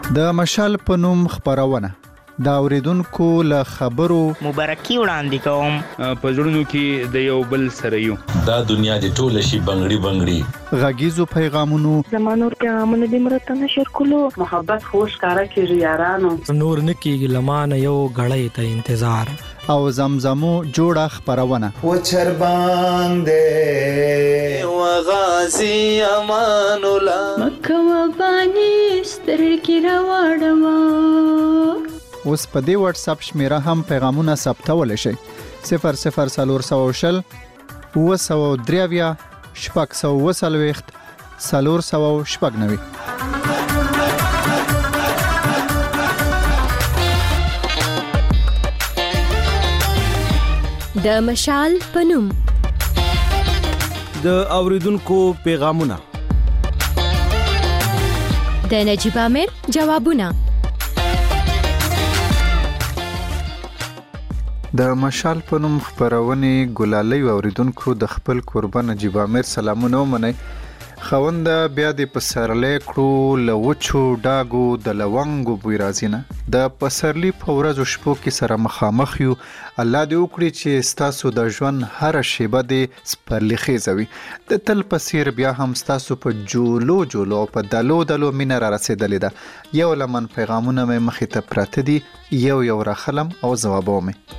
د مشال په نوم خبرونه دا اوریدونکو له خبرو مبارکي وړاندې کوم. په زړونو کې د یو بل سره یو. دا دنیا د ټوله شي بنګړي غږیزو پیغامونو زمانور پیغامونه د مرته نشر کولو محبت خوش کارا کیږي یارانو نور نکیږي لمانه یو غړې ته انتظار او زمزمو جوړه خبرونه و چربان دې و غازی امان الله مکه و بانی سترګې راوړم. اوس په دې واتس اپ شمیره هم پیغامونه ثبتول شي 00420 903 640 490. د مشال پنوم د اوریدونکو پیغامونه د نجیب امیر جوابونه. د مشال په نوم خبرونه ګلالۍ اوریدونکو د خپل قربان نجیب امیر سلامونه ومني. خوند بیا د پسرلې کړو لوچو ډاګو د لونګو بوی رازینه د پسرلی په ورځو شپو کې سره مخامخ یو. الله دې وکړي چې ستاسو د ژوند هر شیبه دې سپرلی خیزوي. د تل پسیر بیا هم ستاسو په جولو په دلو مینه را رسیدلې ده. یو لمن پیغامونه مې مخې ته پراته دي، یو راخلم او ځوابو مې.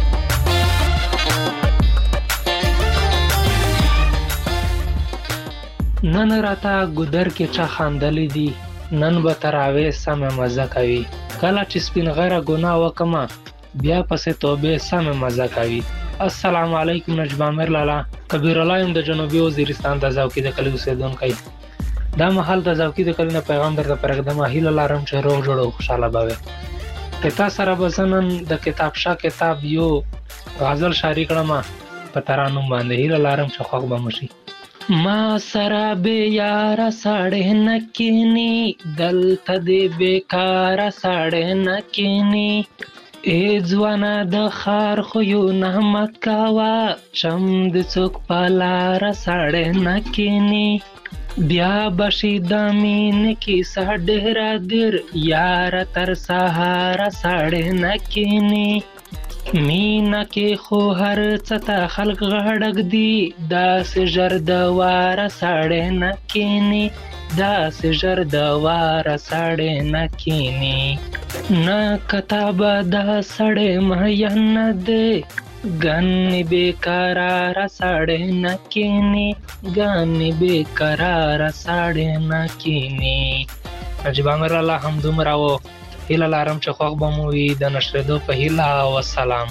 نن راته ګودر کې چا خاندلې دي، نن به تراوی سمه مزه کوي. کله چې سپین غره ګناه وکما بیا پسې توبه سمه مزه کوي. السلام علیکم نجیب امیر لالا، کبیر الله یم د جنوبي وزیرستان د زاوکی د کلی اوسیدونکی. دا مهال د زاوکی د کلی نه پیغام درته پرېږدم. هیله لرم چې روغ جوړ او خوشاله به کتا سره بزنن د کتاب شاه کتاب یو غزل شاعري کړم په ترانوم باندې. هیله لرم چې خوښ به مشي. ما سره به یارا ساړې نکینی دلته دې بیکارا ساړې نکینی ای ځوانا د خار خو یو نحمت کاوا شم د څوک پالارا ساړې نکینی بیا بشي د مين کې ساډه را در یارا تر سهارا ساړې نکینی مینا کې خو هر څتا خلق غړګ دی داس جر د وار ساړې نکینی داس جر د وار ساړې نکینی نا کتاب د سړې مهین دې ګن بیقرار ساړې نکینی ګن بیقرار ساړې نکینی. نجیب امیر الله هم دومره و. هیله لرم چې خوښ به مو وي د نشریدو په هیله. والسلام.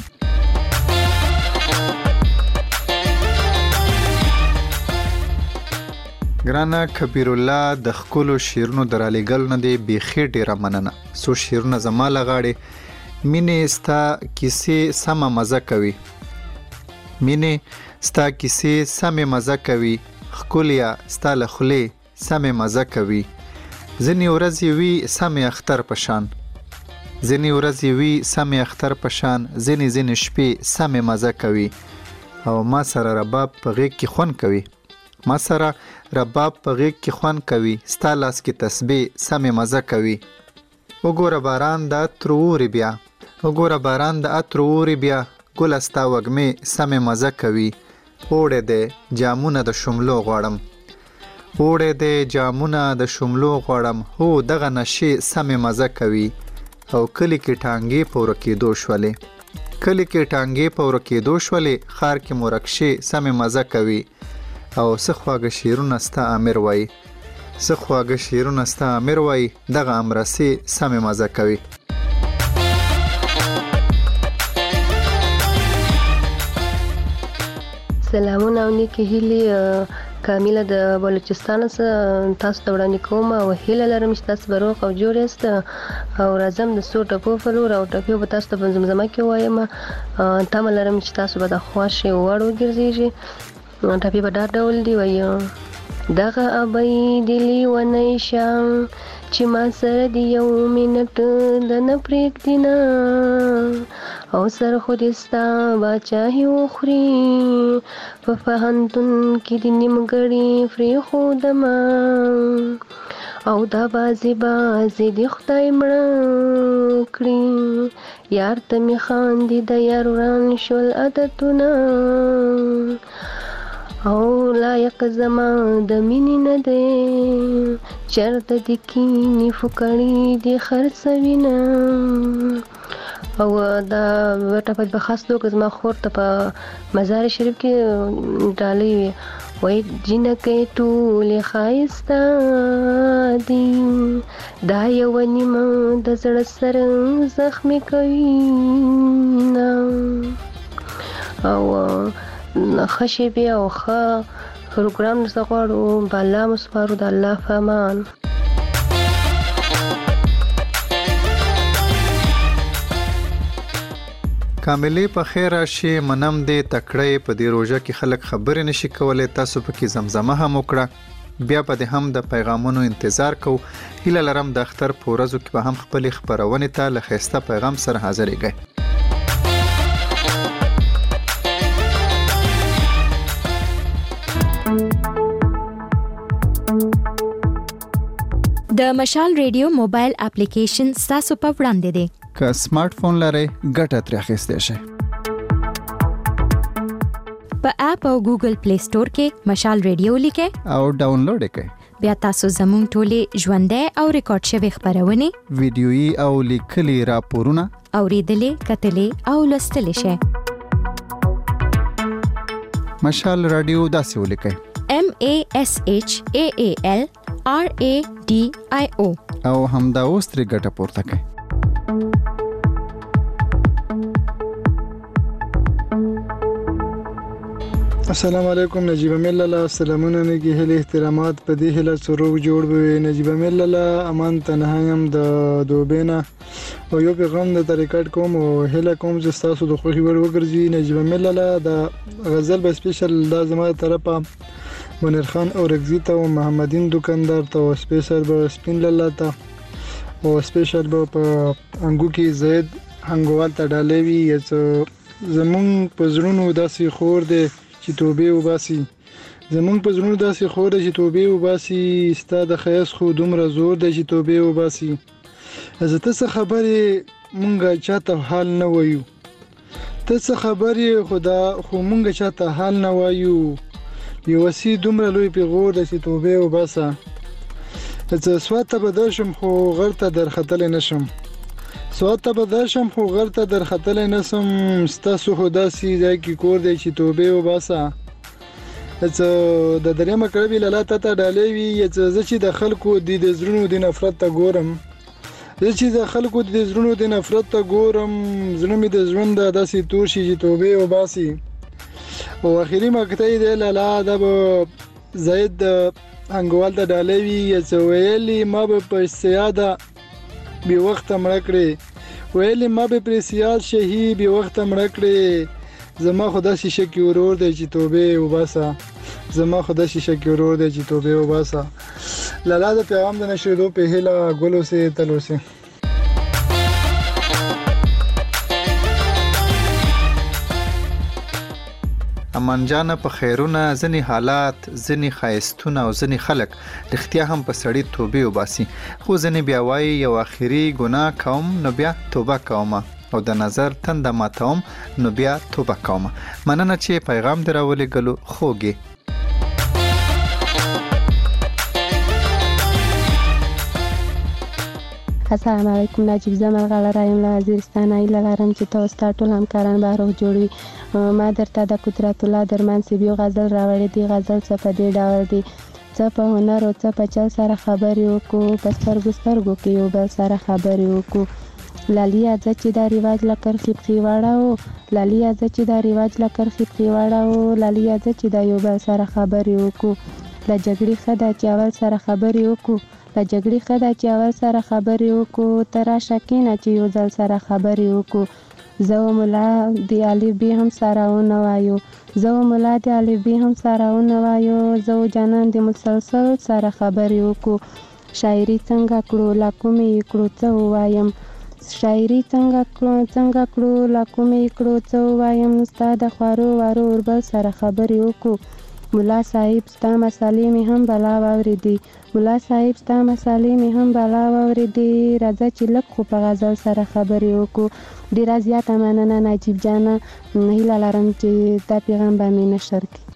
ګرانه کبیر الله د خپل شیرونو درالېګل نه دی بیخي ډیره مننه. سو شیرونه زما لغاړي مینې ستا کیسې سم مزه کوي. مینې ستا کیسې سم مزه کوي. خکولیا ستا لخلې سم مزه کوي. ځنی ورځې وی سم اختر پشان، ځنی ورځې وی سم اختر پشان، ځنی شپې سم مزه کوي. او ما سره رباب په غیږ کې خون کوي. ما سره رباب په غیږ کې خون کوي. ستا لاس کې تسبیح سم مزه کوي. وګوره باران د اتروري بیا، وګوره باران د اتروري بیا، ګل استا وګمې سم مزه کوي. اوړه دې جامونه د شملو غواړم، اوړه دې جامونه د شملو غواړم. هو دغه نشي سم مزه کوي. او کلی کې ټانګې پور کېدو شولې، کلی کې ټانګې پور کېدو شولې، خار کې مرکشي سم مزه کوي. او سخواګه شیرونه ستا امیر وای، سخواګه شیرونه ستا امیر وای، دغه امرسي سم مزه کوي. سلامونه او نیکی هیلې کامیله د بلوچستان څخه تاسو ته وړاندې کوم او هیله لرم چې تاسو به روغ او جوړ یاست. او راځم د څو ټپو په لور او ټپې به تاسو ته په زمزمه کې وایم. تمه لرم چې تاسو به د خوښې وړ وګرځېږي. ټپې به دا ډول دی وایي دغه ابۍ دې لیونی شم چې ما سره دی یو منټ د نه پرېږدي نه او سر خو دې ستا باچاهي وخوري په پوهنتون کې دې نیمګړي پرېښودمه او دا بازي بازي دی خدای مړه کړي یار ته می خاندي د یار وران شول عادتونه او لایق زما د مینې نه دی چرته د کینې فکړې دی خرڅوینه او دا ورته په خاص توګه زما خور ته په مزار شریف کې ډالۍ وي وای جنکې ټولې ښایسته دي دا یو نیمه د زړه سره زخمي کوي نه او ښه شیبې او ښه پروګرام درڅه غواړو په الله مو سپارو د الله په امان کاملې په خیر راشي منم دې تکړه په دې روژه کې خلک خبرې نشي کولای تاسو پکې زمزمه هم وکړه بیا په دې هم د پیغامونو انتظار کو هیله لرم د اختر په ورځو کې به هم خپل خبرونه ته له خسته پیغام سره حاضرېږئ د مشال ریډیو موبایل اپلیکیشن تاسو په وړاندې دی که سمارټ فون لرئ ګټه ترې اخیستی شئ په اپ او ګوګل پلی سٹور کې مشال ریډیو لیکئ او ډاونلوډ یې کړئ بیا تاسو زموږ ټولې ژوندۍ او ریکارډ شوي خبرونه ویډیويي او لیکلي راپورونه اوریدلې کتلې او لوستلې شئ مشال رادیو داسې ولیکئ MASHAALRADIO او همدا اوس ترې ګټه پورته کړئ السلام علیکم نجیب امیل الله سلامونه نگی هله احترامات په دې هله سروغ جوړ به نجیب امیل الله امان تنهایم د دوبینا او یو پیغام د ریکارډ کوم او هله کوم چې تاسو د خوخي ور وګرځي نجیب امیل الله د غزل به سپیشل د زما طرفه منیر خان او رگزی ته او محمدین دکاندار ته او سپیشل به سپین لاله ته او سپیشل به په انګو کې زید هنګوال ته ډالوي زمون په زړونو داسې خور دی چې توبه وباسي زمون په زړونو داسې خور دی چې توبه وباسي ستاد خیاس خو دومره زور دی چې توبه وباسي زه ته خبرې مونږه چاته حال نه وایو ته خبرې خدا خو مونږه چاته حال نه وایو یو وسی دومره لوی پیغور د چې توبه وباسه زه سواته بداشم خو غرته درختل نشم سواته بداشم خو غرته درختل نشم ستاسو خدا سي ځای کې کور دی چې توبه وباسه زه د درې مکربي لاله ته ډالوي زه چې د خلکو د زړونو د نفرت ته ګورم زه چې د خلکو د زړونو د نفرت ته ګورم زړه مې د ژوند داسې تور شي چې توبه وباسي او اخیری مقطع دی لاله د زید انګوال د ډالوي ویلي ما به په سیاده بی وخت مړ کړې ویلي ما به پر سیاد شهي بی وخت مړ کړې زما خدا شیشه کې ورور دی چې توبه وباسه زما خدا شیشه کې ورور دی چې توبه وباسه لاله د پیغام د نشریدو په هله ګلو سه تلو سه امان جان په خیرونه ځنی حالات ځنی خایستونه او ځنی خلک رښتیا هم په سړی توبه وباسي خو ځنی بیا وایي یو اخیری ګناه کوم نو بیا توبه کوم او د نظر تند ماتوم نو بیا توبه کوم مننه چې پیغام دراولې غلو خوږي السلام علیکم نجیب زمان غاله رایم له وزیرستان ایله لرم چې تاسو ټول همکاران به روغ جوړوي ما درته د قدرت الله درمان سیبیو غزل راوړې دی غزل څه په دې ډول دی څه په هنر او څه په چل سره خبرې وکړو په سترګو کې یو بل سره خبرې وکړو لالیا چې دا رواج لکر خپخي واړو لالیا چې دا رواج لکر خپخي واړو لالیا چې دا یو بل سره خبرې وکړو لا جګړې خدا چې اول سره خبرې وکړو لا جګړې خدا چې اول سره خبرې وکړو ترا شکینه چې یو ځل سره خبرې وکړو زو مولا دی الف بی هم سره ونوایو زو مولا دی الف بی هم سره ونوایو زو جانان دی مسلسل سره خبرې وکړو شاعري څنګه کړو لا کومې کړو څه وایم شاعري څنګه کړو لا کومې کړو څه وایم استاد خوارو وارو وربل سره خبرې وکړو ملا صاحب ستا مسالې مې هم بلا واورېدې ملا صاحب ستا مسالې مې هم بلا واورېدې راځه چې لږ خو په غزل سره خبرې وکړو ډېره زیاته مننه نجیب جانه هیله لرم چې دا پیغام به مې نشر کړي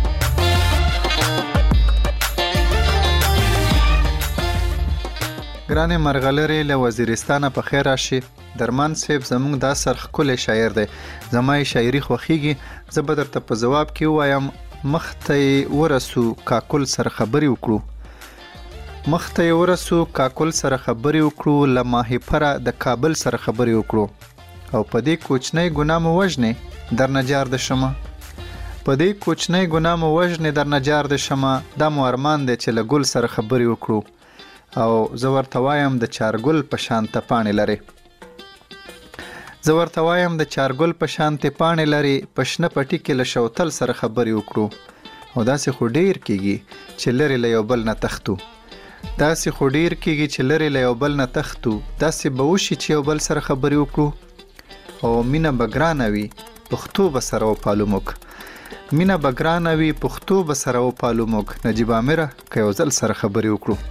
ګرانې مرغلرې له وزیرستانه په خیر راشي درمان صاحب زموږ دا سرښکلی شاعر دی زما یې شاعري خوښیږي زه به درته په ځواب کې ووایم مخته یې ورسو کاکل سره خبرې وکړو مخته یې ورسو کاکل سره خبرې وکړو له ماهیپره د کابل سره خبرې وکړو او په دې کوچنۍ ګناه مو وژنې در نجار د شمه په دې کوچنۍ ګناه مو وژنې در نجار د شمه دا مو ارمان دی چې له ګل سره خبرې وکړو او زه ورته وایم د چارګل په شانته پاڼې لري زه ورته وایم د چارګل په شانتې پاڼې لري په شنه پټي کې له شوتل سره خبرې وکړو او داسې خو ډیر کېږي چې لرې له یو بل نه تښتو داسې خو ډیر کېږي چې لرې له یو بل نه تښتو داسې به وشي چې یو بل سره خبرې وکړو او مینه به ګرانه وي پښتو به سره وپالو موږ مینه به ګرانه وي پښتو به سره وپالو موږ نجیب عامره که یو ځل سره خبرې وکړو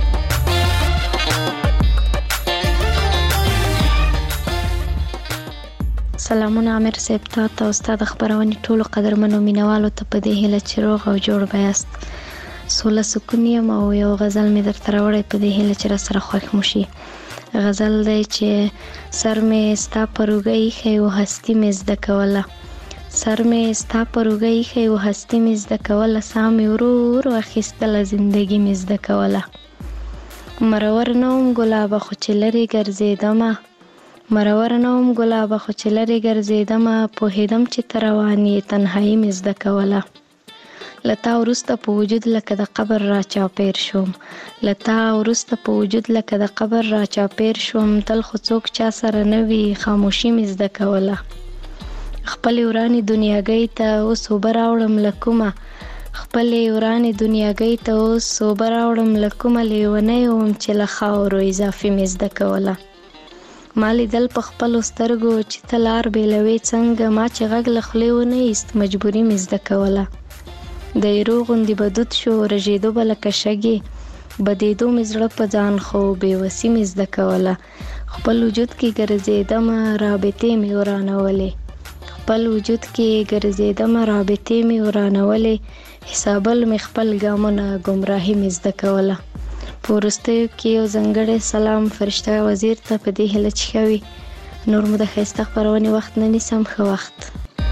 سلامونه عامر صاحب ته او استاد خبرونې ټولو قدرمنو مینوالو ته په دې هیله چې روغ او جوړ به یاست سوله سکون یم او یو غزل مې درته راوړی په دې هیله چې راسره خوښ مو شي غزل دی چې سر مې ستا په روږه ایښی و هستي مې زده کوله سر مې ستا په روږه ایښی و هستي مې زده کوله ساه مې ورو ورو اخیستله زندګي مې زده کوله مرور نه وم ګلابه خو چې لرې ګرځېدمه مرور نه وم ګلابه خو چې لرې ګرځېدمه پوهېدم چې ته روان یې تنهایي مې زده کوله له تا وروسته په وجود لکه د قبر را چاپېر شوم له تا وروسته په وجود لکه د قبر را چاپېر شوم تل خو څوک چا سره نه وي خاموشي مې زده کوله خپلې ورانې دنیاګۍ ته اوس اوبه راوړم له کومه خپلې ورانې دنیاګۍ ته اوس اوبه راوړم له کومه لیونی وم چې له خاورو اضافي مې زده کوله ما لیدل په خپلو سترګو چې ته لار بېلوې څنګه ما چې غږ له خولې ونه ایست مجبوري مې زده کوله د ایرو غوندې به دود شو رژېدو به لکه شګې بدېدو مې زړه په ځان خو بېوسي مې زده کوله خپل وجود کې ګرځېدمه رابطې مې ورانولې خپل وجود کې ګرځېدمه رابطې مې ورانولې حسابل مې خپل ګامونه ګمراهي مې زده کوله په وروستیو کې یو ځانګړی سلام فرشته وزیر ته په دې هیله چې ښه وي نور مو د ښایسته خپرونې وخت نه نیسم ښه وخت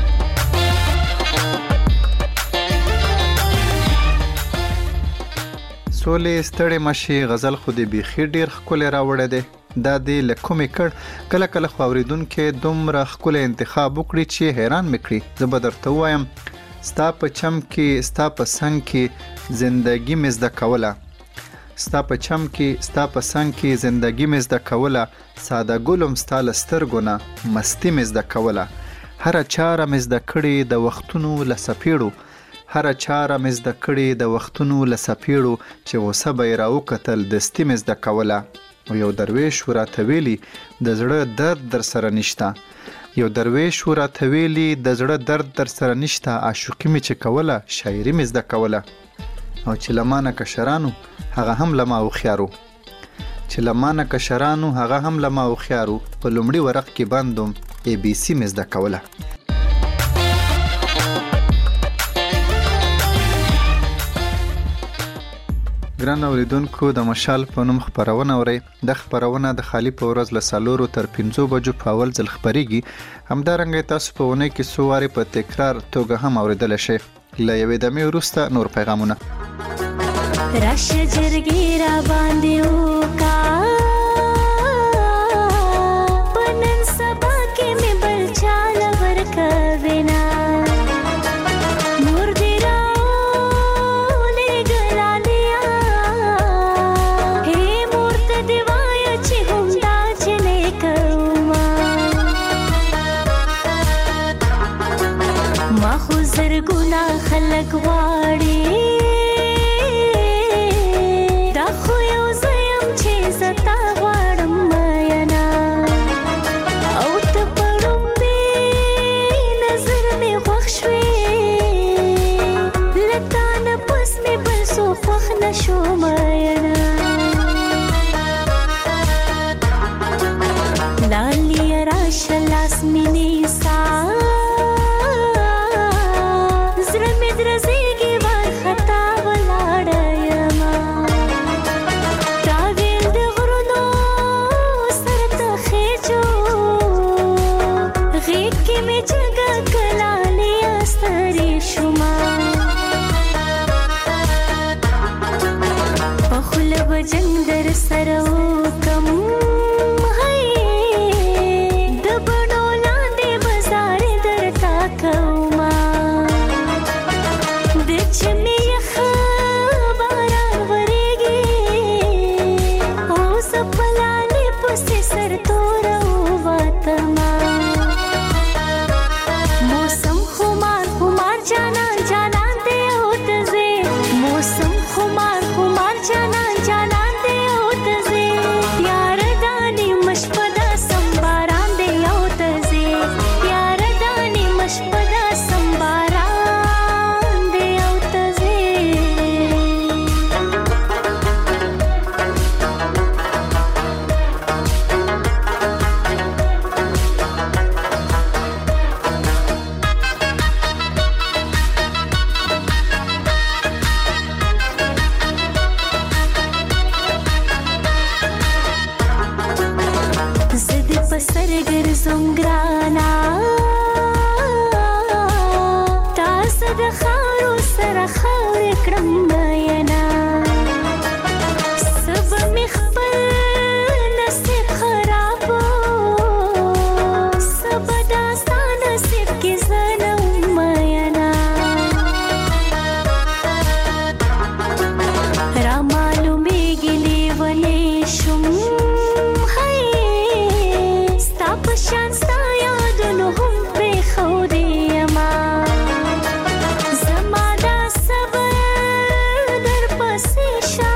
سولې ستړې مشي غزل خو دې بیخي ډېر ښکلی راوړی دی دا دې له کومې کړ کله کله خو اورېدونکي دومره ښکلی انتخاب وکړي چې حیران مې کړي زه به درته ووایم ستا په چم کې ستا په څنګ کې زندګي مې زده کوله ستا په چم کې ستا په څنګ کې زندګي مې زده کوله ساده ګلم ستا له سترګو نه مستي مې زده کوله هره چاره مې زده کړې د وختونو له څپېړو هره چاره مې زده کړې د وختونو له څپېړو چې غوسه به یې راوکتل دستي مې زده کوله او یو درویش راته ویلي د زړه درد در سره نشته یو درویش راته ویلي د زړه درد در سره نشته عاشقي مې چې کوله شاعري مې زده کوله او چې لمانه کشرانو هغه هم لما هوښیارو چې لمانه کشرانو هغه هم لما هوښیارو په لومړي ورق کې بندوم ای بی سی مې زده کوله ګران اوریدونکو د مشال په نوم خپرونه اورئ د خپرونه د خالي په ورځ له 4 تر 5 بجو په اول ځل خپریږي همدارنګه تاسو په ونې کې څو وارې په تکرار توګه هم اوریدلی شئ له یوې دمې وروسته نور پیغامونه راشه جرګې را باندې وکا په نن سبا کې مې بل چاله ورکوي نه نور دې راولېږله دیا هې مور ته دې وایه چې همدا جنې کومه ما خو زرګونه خلک غواړي let جنگ در سره وکم هی د بڼو لاندې بازار درته کومه د چمې یخه باران ورېږي اوس په لالې پسې سر توره ووتمه موسم خمار خمار جانان جانان دی او ته ځې موسم خمار خمار جانان جانان دی او ته ځې یار دانې مشپدا سم باران دی او ته ځې یار دانې مشپدا سم باران دی او ته ځې زدی پسر ګرځم ګرانا تاسو د خاورو سره خاورې کړم مینا سب مې خپل نصیب خرابو سب داستا نصیب کې زنه مینا را معلومیږي لیونی شم شان ستا یادونو هم پرېښودې یما زما دا صبر درپسې شه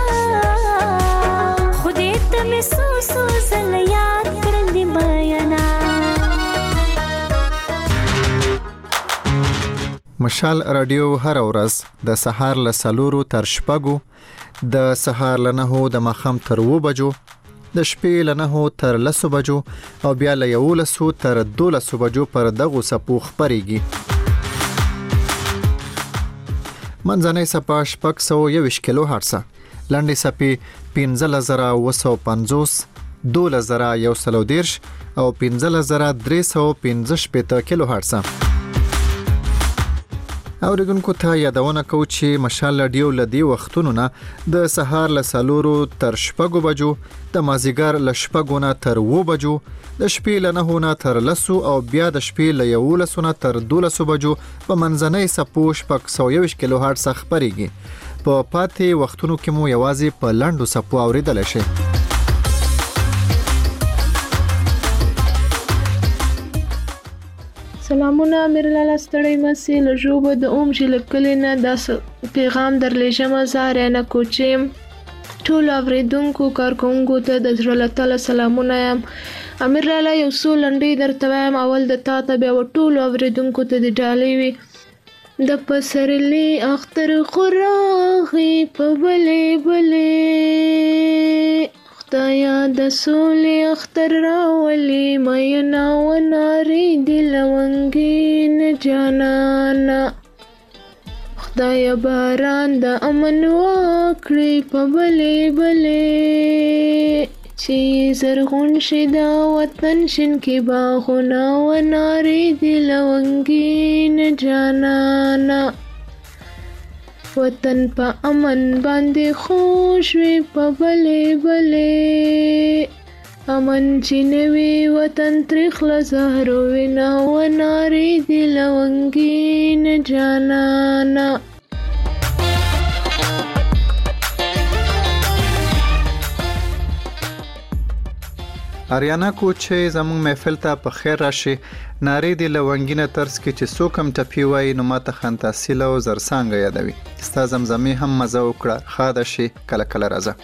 خدای ته مې څو څو ځله یاد کړل دي بینا مشال رادیو هر ورځ د سهار له 4 تر 6 د سهار له 9 د ماښام تر 2 بجو د شپې له 9 تر 10 بجو او بیا له 11 تر 12 بجو پر دغه سپو خبريږي منځنۍ سپا 621 کیلو هرتز لاندې سپي 15950 12130 او 15315 کیلو هرتز اوریدونکو ته یادونه کوم چې مشال رادیو لدی وختونو نه د سهار له 4 تر 6 بجو د مازیګر له 6 نه تر 2 بجو د شپې له 9 نه تر 10 او بیا د شپې له 11 نه تر 12 بجو په منځنۍ سپو 621 کیلو هرتز خبريږي په پاتې وختونو کې مو یوازې په لاندو سپو اوریدل شي سلامونه میرلاله ستړی مسې له ژوبه د اوم چې له کلي نه داس پیغام درلیږمه زاره نه کوچیم ټولو اورېدونکو کارکوونکو ته د زړه له تله سلامونه یم امیرلاله یو څو لنډۍ درته وایم اول د تا ته بیا ټولو اورېدونکو ته د ډالۍ وي د پسرلي اختر خو راغی په بلې بلې خدایا د سولې اختر راولي مینا ونارې د لونګین جانانا خدایا باران د امن وکړي په بلې بلې چې زرغون شي دا وطن شین کې باغونه ونارې د لونګین جانانا وطن په امن باندې خوش وي په بلې بلې امن چې نوي وطن تریخ له زهرو وینا ونارې د لونګین جانانا اریانا کوچې زموږ محفل ته په خیر راشي ناری دی لونګینه ترس کې چې څوکم ټپی وای نو ماته خنتاسیل او زرسانګ یادوي ستا زمزمې هم مزه وکړه خاده شي کله کله راځه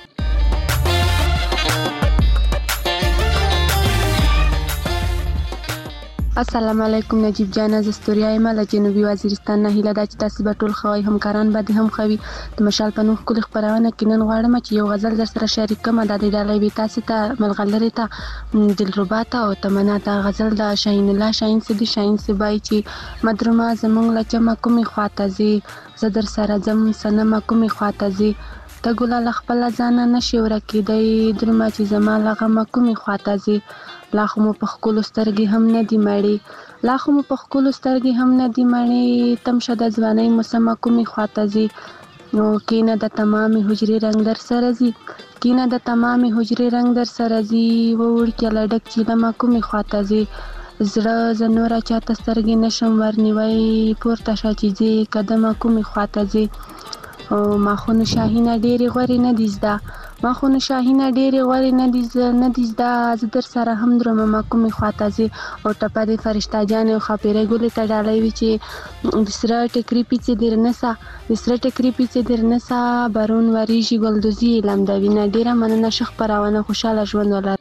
السلام علیکم نجیب جان از استوریا ایمال جنوبي وزیرستان نه هیله ده چې تاسو به ټول خوای همکاران به هم خوي د مشال په نوم کلی خبرونه کې نن غواړم چې یو غزل در سره شریک کوم د دې ډالۍ وي تاسو ته ملغلره ته دلربا ته او تمنا ته غزل د شاهین الله شاهین سدي شاهین سبای چې مدرما زمونږ لچما کومي خواته زی زدر سره زم سنما کومي خواته زی ته ګل خپل ځان نشي ورکیدای درما چې زما لغه کومي خواته زی لا خو مو په خپل سترګې هم نه دی مړی لا خو مو په خپل سترګې هم نه دی مړی تم شد ځواني مسما کومي خواته زی نو کینه د تمامې حجرې رنگ در سره ځي، کینه د تمامې حجرې رنگ در سره ځي، وړکیه لډک چې لمه کومې خواته ځي، زړه زه نوره چاته سترګې نشم ورنیوی، پورته شه چې ځې قدمه کومې خواته ځې. ماخونو شاهینه ډېرې غورې نه دي زده، ماخونو شاهینه ډېرې غورې نه دي زده، زه در سره هم درومه کومې خواته ځې. او ټپه دې فرشته جانې او ښاپیرۍ ګلې ته ډالۍ وي چې د سره ټکري پیڅې در نسه، د سره ټکري پیڅې در نسه، برون وریږي ګلدوزي یې لمدوینه. ډېره مننه ښه خپرونه، خوشحاله ژوند ولره.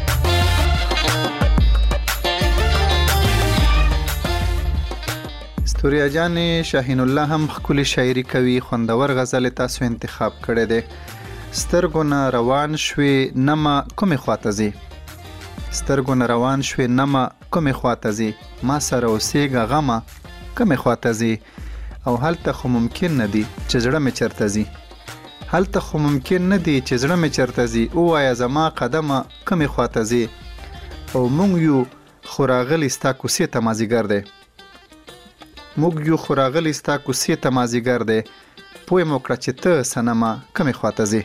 ستوریا جانې شاهین الله هم ښکلې شاعري کوي، خوندور غزل تاسو انتخاب کړی دی. سترګو نه روان شوې نمه کومې خواته ځې، سترګو نه روان شوې نمه کومې خواته ځې، ما سره اوسېږه غمه کومې خواته ځې. او هلته خو ممکن نه دي چې زړه مې چرته ځي، هلته خو ممکن نه دي چې زړه مې چرته ځي، ووایه زما قدمه کومې خواته ځې. او موږ یو خو راغلی ستا کوڅې ته مازدیګر دی، موږ یو خو راغلی ستا کوڅې ته مازدیګر دی، پوه مو کړه چې ته صنمه کومې خواته ځې.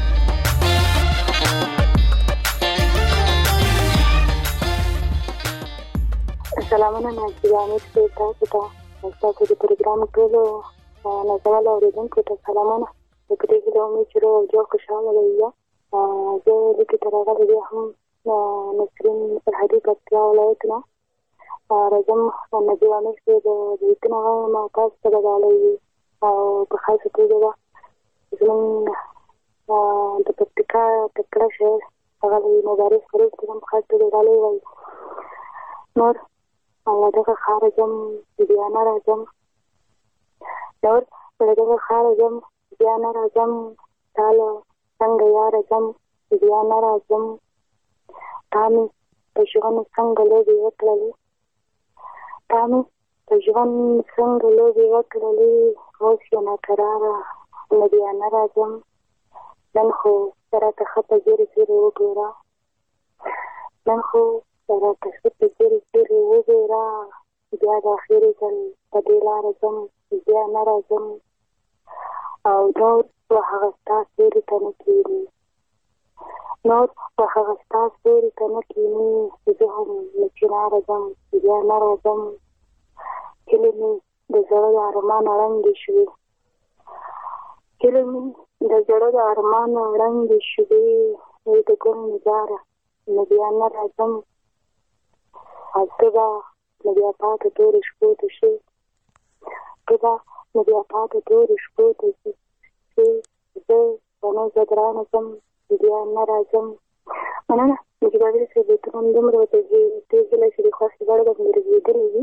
سلامونه ناظرین، امید کوم تاسو ته تاسو د پروګرام ټولو نازول اورېدونکو ته سلامونه. د دې هیله امید چې روغ جوړ خوشحاله وي. زه لیکې ته راغلی بیا هم نسرین سرحدي پکتیا ولایت نه راځم. نجیب امیر صاحب د لیکنه وایم تاسو ته به ډالۍ وي او په خاصه توګه به زموږ د پکتیکا تکړه شاعر ښاغلی مبارز فریض ته هم په خاص توګه ډالۍ وایي. نور له دغه ښاره ځم بیا نه راځم، نور له دغه ښاره ځم بیا نه راځم، تا له څنګه یاره ځم بیا نه راځم، تا مې په ژوند څنګه لوبې وکړلې، تا مې په ژوند څنګه لوبې وکړلې، اوس یې ناکراره نه بیا نه راځم، نن خو راته ښه په ځیرې ځیرې وګوره، نن خو راته ښه په ځیرې ځیرې وګوره، بیا د اخرې ځل په دې لاره ځم بیا نه راځم. او نور و هغه ستا سیوري ته نه کښېني، نور و هغه ستا سیوري ته نه کښېني، زه هم له چناره ځم بیا نه راځم. هیلې مې د زړه د ارمان ړنګې شوې، هیلې مې د زړه د ارمان ړنګې شوې، ای د ګل نظاره نه بیا نه راځم. او ته به نه بیا پاته تورې شپو ته شې، ته به نه بیا پاته تورې شپو ته شې، زه به نه زه ګرانه ځم بیا نه راځم. مننه. نجیب امیر صاحب بیتونه هم دومره ورته تېز هیله چې د خوښې وړ به مې رسېدلي وي.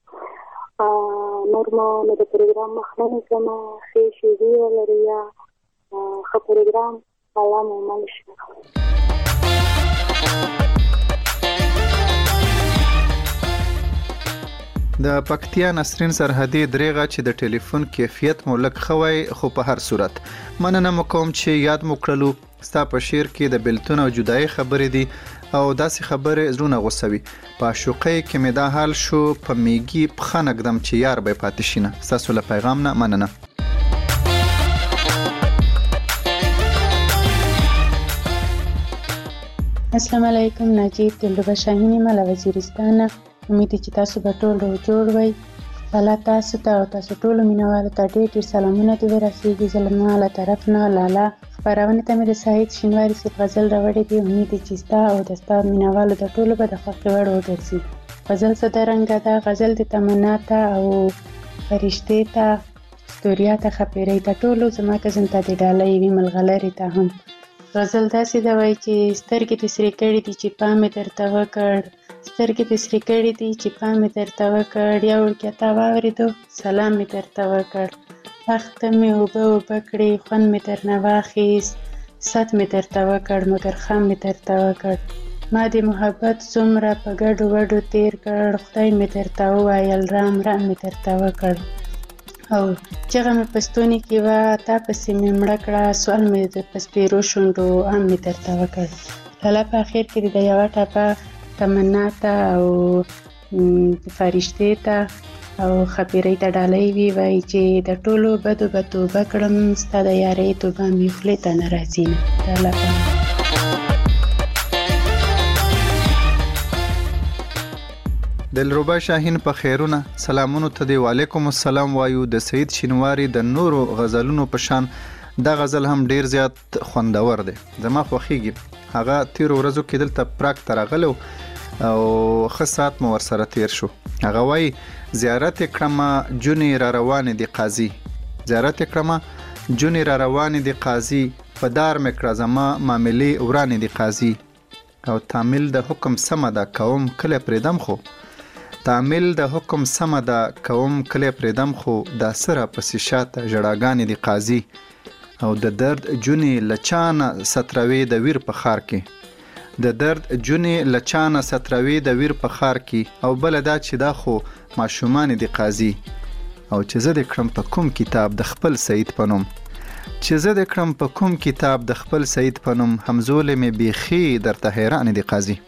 نور مو د پروګرام مخننه ځمه، ښې شېبې ولرئ یا ښه پروګرام، الله مو مل شه. د پکتیا نسرین سرحدي دریغه چې د ټلیفون کیفیت مو لږ ښه وای، خو په هر صورت مننه مو کوم چې یاد مو کړلو. ستا په شعر کې د بېلتون او جدایي خبرې دي او داسې خبرې زړونه غوڅوي. په عاشقۍ کې مې دا حال شو، په میږي پښه نه ږدم چې یار به یې پاتې شي نه. ستاسو له پیغام نه مننه. السلام علیکم. نجیب دلربه شاهین یم له وزیرستان. امید چې تاسو به ټول روغ جوړ وئ. الله تاسو ته او تاسو ټولو مینوالو ته ډېر ډېر سلامونه دې ورسېږي. زه له ما له طرف نه لالا خپرونې ته مې د سعید شینواري صاحب غزل راوړی دی. امید چې ستا او د ستا مینوالو د ټولو به د خوښې وړ وګرځي. غزل څه درنګه ده، غزل د تمنا ته او فرشتې ته، ستوریا ته، ښاپیرۍ ته، ټولو زما کزن ته د ډالۍ وي، ملغلرې ته هم. غزل داسې ده وایي چې سترګې دې سرې کړي دي چې پام مې درته وکړ، سترګې دې سرې کړي دي چې پام مې درته وکړ، یا وړکیه تا واورېدو سلام مې درته وکړ، اخته مې اوبه اوبه کړې خوند مې درنه واخیست، ست مې درته وکړ مګر خم مې درته وکړ، ما دې محبت څومره په ګډو وډو تیر کړ، خدای مې درته وویل رام رام مې درته وکړ، او چغه مې په ستوني کې وه تا پسې مې مړه کړه، سوال مې په سپېرو شونډو ام مې درته وکړ. لالا په اخر کې د یوه ټپه تمنا ته او فرشتې ته او خپیرې ته ډالۍ وی وای چې د ټولو بدو به توبه کړم ستا د یارۍ توبه مې خولې ته نه راځي نه د الله پاک. دلربا شاهین په خیرونه سلامونو ته دی وعلیکم السلام وایو. د سید شینواری د نورو غزلونو په شان دا غزل هم ډیر زیات خوندور دی. زما خوښیږي. هغه تیر ورځو کې دلته پراک ته راغلو او ښه ساعت مو ورسره تیر شو. هغه وایي زیارت کړمه جونې را روانې دي قاضي، زیارت کړمه جونې را روانې دي قاضي، په دار مې کړه زما معاملې ورانې دي قاضي. او تعمیل د حکم سمه ده کوم کله پرېدم خو، تعمیل د حکم سمه ده کوم کله پرېدم خو، دا سره پسې شاته ژړاګانې دي قاضي. او د درد جونې لچانه ستروي د ویر په خار کې، د درد جونې لچانه ستروي د ویر په خار کې. او بل دا چې دا خو ماشومان دي قاضي. او چې زه د کړم په کوم کتاب د خپل سید پنوم، چې زه د کړم په کوم کتاب د خپل سید پنوم، همزول مې بیخي درته حیران دي قاضي.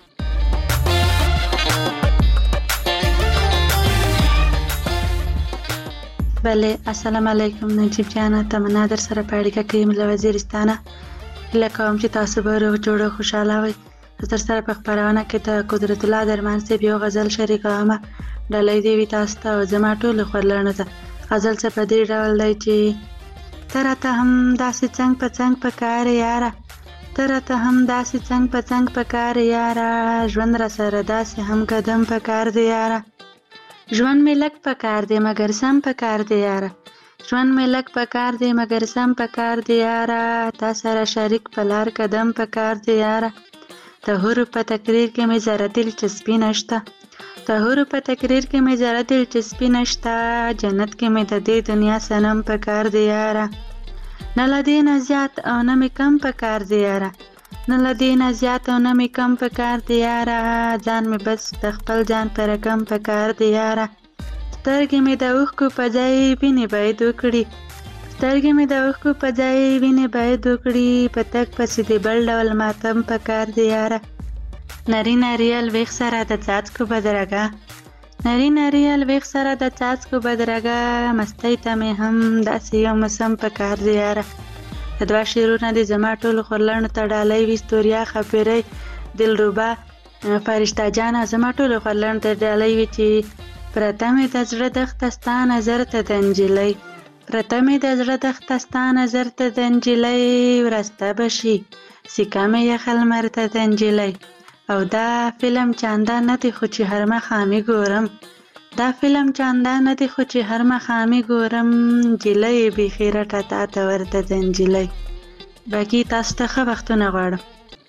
بله السلام علیکم نجیب جانا، تمنا در سره په اړیکه کې یم له وزیرستانه. هیله کوم چې تاسو به روغ جوړ خوشاله وئ. در سره په خپرونه کې د قدرت الله درمان صاحب یو غزل شریکومه، ډالۍ دې وي تاسو ته او زما ټولو خورلڼو ته. غزل څه په دې ډول دی چې ته راته هم داسې څنګ په څنګ په کار یاره، ته راته هم داسې څنګ په څنګ په کار یاره، ژوند را سره داسې هم قدم په کار دی یاره، ژوند مې لږ په کار دی مګر سم په کار دی یاره، ژوند مې لږ په کار دی مګر سم په کار دی یاره، تا سره شریک په لار قدم په کار دی یاره، ته هورو په تقریر کې مې ذره دلچسپي نشته، ته هورو په تقریر کې مې ذره دلچسپي نشته، جنت کې مې د دې دنیا صنم په کار دی یاره، نه له دې نه زیات او نه مې کم په کار دی یاره، نه له دې نه زیات او نه مې کم په کار دی یاره، ځان مې بس د خپل ځان په رقم په کار دی یاره، سترګې مې د اوښکو په ځای وینې باید وکړي، سترګې مې د اوښکو په ځای وینې باید وکړي، په تګ پسې د بل ډول ماتم په کار دی یاره، نری نری الویخ سره د څاڅکو بدرګه، نری نری الویخ سره د څاڅکو بدرګه، مستۍ ته مې هم داسې یو موسم په کار دی یاره. د دوه شعرونه د زما ټولو خورلڼو ته ډالۍ وي. ستوریا خپیرۍ دلربا فرشته جانه زما ټولو خورلڼو ته ډالۍ وي چې پرته مې د زړه دښته ستا نظر ته د نجلۍ، پرته مې د زړه دښته ستا نظر ته د نجلۍ، ورسته به شي سیکه مې یخه لمر ته د نجلۍ. او دا فلم چندان نه دی خو چې هر مخامې ګورم، دا فلم چندان نه دی خو چې هر مخامې ګورم، نجلۍ بیخي رټه تا ته ورته د نجلۍ. باقي تاسو ته ښه وختونه غواړم.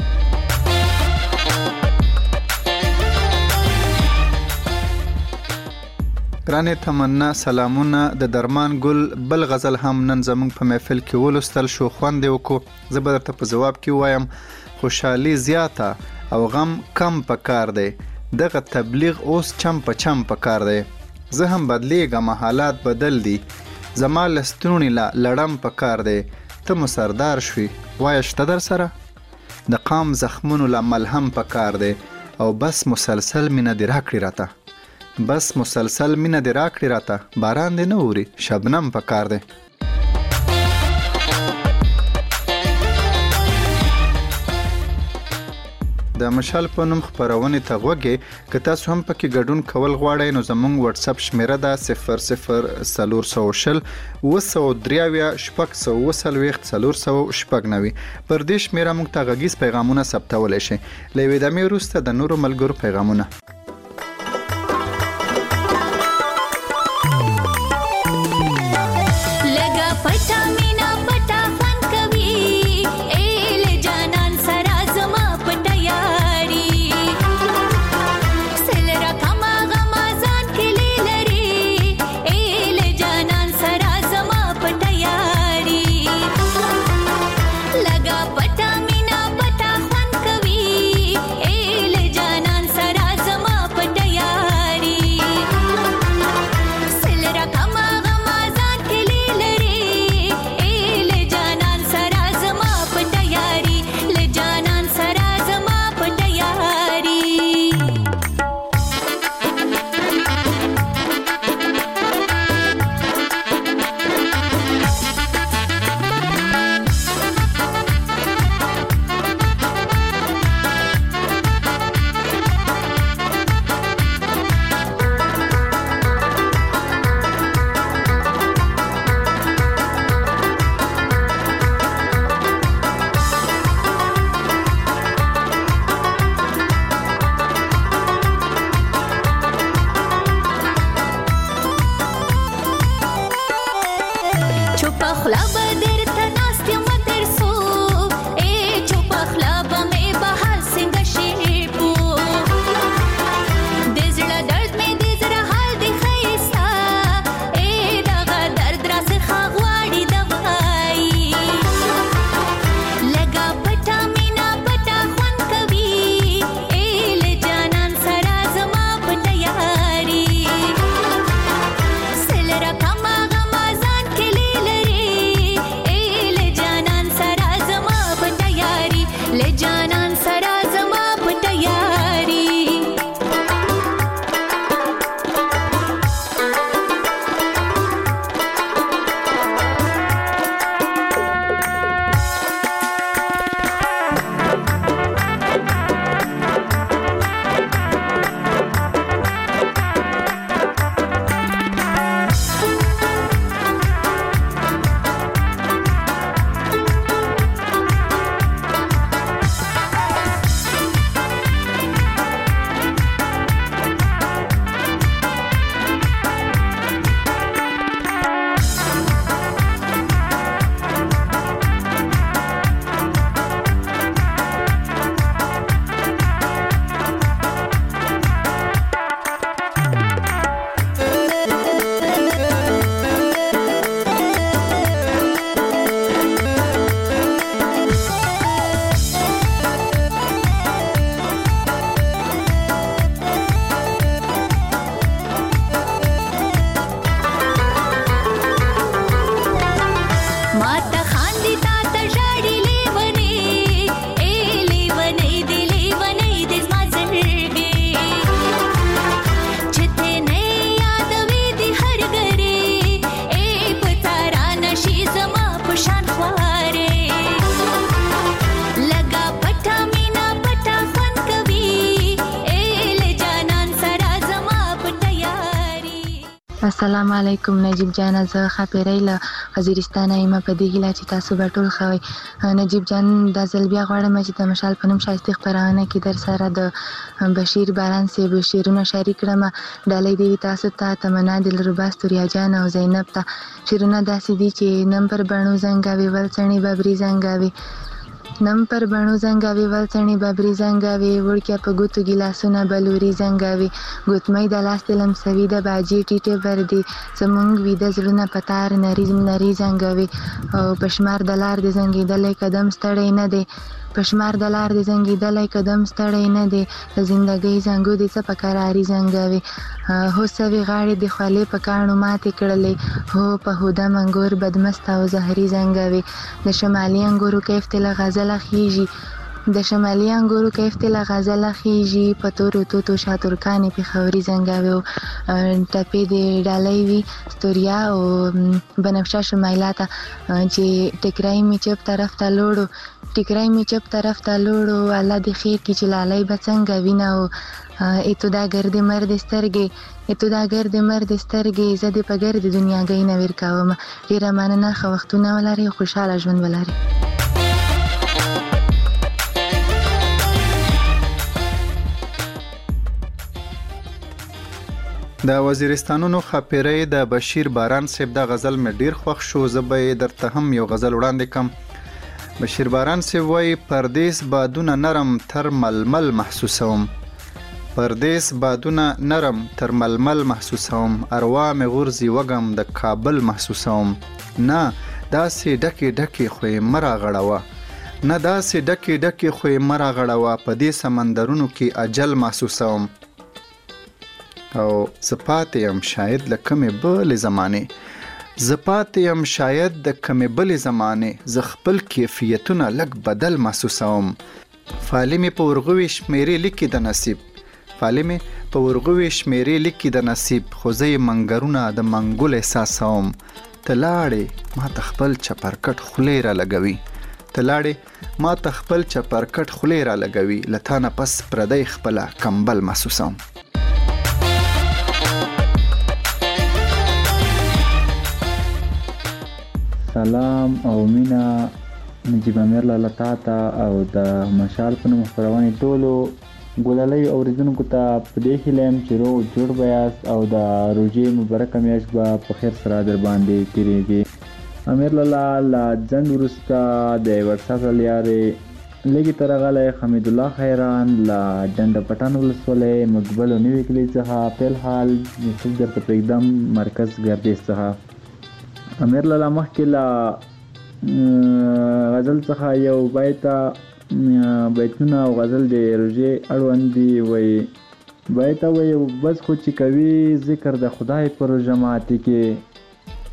ګرانې تمنا سلامونه. د درمان ګل بل غزل هم نن زموږ په محفل کې ولوستل شو، خوند یې وکړو. زه به درته په ځواب کې وایم خوشحالي زیاته او غم کم په کار دی، دغه تبلیغ اوس چم په چم په کار دی، زه هم بدلیږم حالات بدل دي، زما لستونی لا لړم په کار دی، ته مو سردار شوي وایه شته در سره، د قام زخمونو لا ملهم په کار دی، او بس مسلسل مینه دې راکړي راته، بس مسلسل مینه دې راکړي راته، باران دې نه اوري شبنم په کار دی. د مشال په نوم خپرونې ته غوږی که تاسو هم پکې ګډون کول غواړئ نو زموږ واتس اپ شمیره ده 0040 203 پر دې شمیره موږ ته غږیز پیغامونه ثبتولی شئ. له یوې دمې وروسته د نورو ملګرو پیغامونه. Zama جانان سره زما په تیاری السلام علیکم نجیب جان، زه خاپیرۍ له وزیرستانه یم. په دې هیله چې تاسو به ټول ښه وئ. نجیب جان دا ځل بیا غواړم چې د مشال په نوم ښایستې خپرونه کې در سره د بشیر باران صاحب شعرونه شریک کړم. ډالۍ دې وي تاسو ته، تمنا دلربا ستوریا جان او زینب ته. شعرونه داسې دي چې نم پر بڼو زنګاوي ولڅڼې ببري زنګاوي، نم پر بڼو زنګاوي ولڅڼې ببري زنګاوي، وړکیه په ګوتو ګیلاسونه بلوري زنګاوي، ګوتمۍ د لاس د لمسوي د باجې ټیټې بردي، زمونږ ویده زړونه په تار نري نري زنګوي، او په شمار د لار د زنګېدلی قدم ستړی نه دی، په شمار د لار د زنګېدلی قدم ستړی نه دی، د زندګۍ زنګو دې څه په کراري زنګوي، هو سوي غاړې د خولې په کاڼو ماتې کړلې، هو په هوده منګور بدمست او زهري زنګوي، د شمالي انګورو کیف تې له غزله خیږي، د شمالي انګورو کیف تې له غزله خیږي، په تورو توتو شاترکانې پېښوري زنګوي، او ټپې د ډالۍ وي ستوریا او بنفشه شمایله ته چې ټکرای مې چپ طرف ته لوړو، ټکرای مې چپ طرف ته لوړو، الله دې خیر کړي چې لالی به څنګه وینه، او ایتو دا ګرد مرد سترګې، ایتو دا ګرد مرد سترګې، زه دې په ګرد دنیاګۍ نه ویر کوم. ډېره مننه، ښه وختونه ولرئ، خوشحاله ژوند ولرئ. د وزیرستانونو خاپیرۍ د بشیر باران صاحب دا غزل مې ډیر خوښ شو. زه به درته هم یو غزل وړاندې کم. بشیر باران صاحب وایي پردیس بادونه نرم تر ململ محسوسوم، پردیس بادونه نرم تر ململ محسوسوم، اروا مې غورځي وږم د کابل محسوسوم، نه داسې ډکې ډکې خو یې مه راغړوه، نه داسې ډکې ډکې خو یې مه راغړوه، په دې سمندرونو کې اجل محسوسوم، او زه پاتې یم شاید له کمې بلې زمانې، زه پاتې یم شاید د کمې بلې زمانې، زه خپل کیفیتونه لږ بدل محسوسوم، فالې مې په ورغوي شمیرې لیکي د نصیب، فالې مې په ورغوي شمیرې لیکي د نصیب، خو زه یې منګرونه د منګول احساسوم، ته لاړې ما ته خپل چپرکټ خولې را لګوي، ته لاړې ما ته خپل چپرکټ خولې را لګوي، له تا نه پس پردی خپله کمبل محسوسوم. سلام او مینا نجیب امیر لاله تا ته او د مشال په نوم خپرونې ټولو ګلالۍ اوریدونکو ته په دې هیله یم چې روغ جوړ به یاست او د روژې مبارکه میاشت به په خیر سره در باندې تېرېږي. امیر لاله له ځنډ وروسته د وټساپ له لارې لږې ته راغلی حمید الله خیران له ډنډه پټان ولسوالۍ مقبل او نوي کلي څخه په الحال میسج درته پرېږدم مرکز ګردیز څخه. امیر لاله مخکې له غزل څخه یو بیتونه او غزل د روژې اړوند دي. وایي بیت وایي بس خو چې کوي ذکر د خدای پر روژه ماتي کې،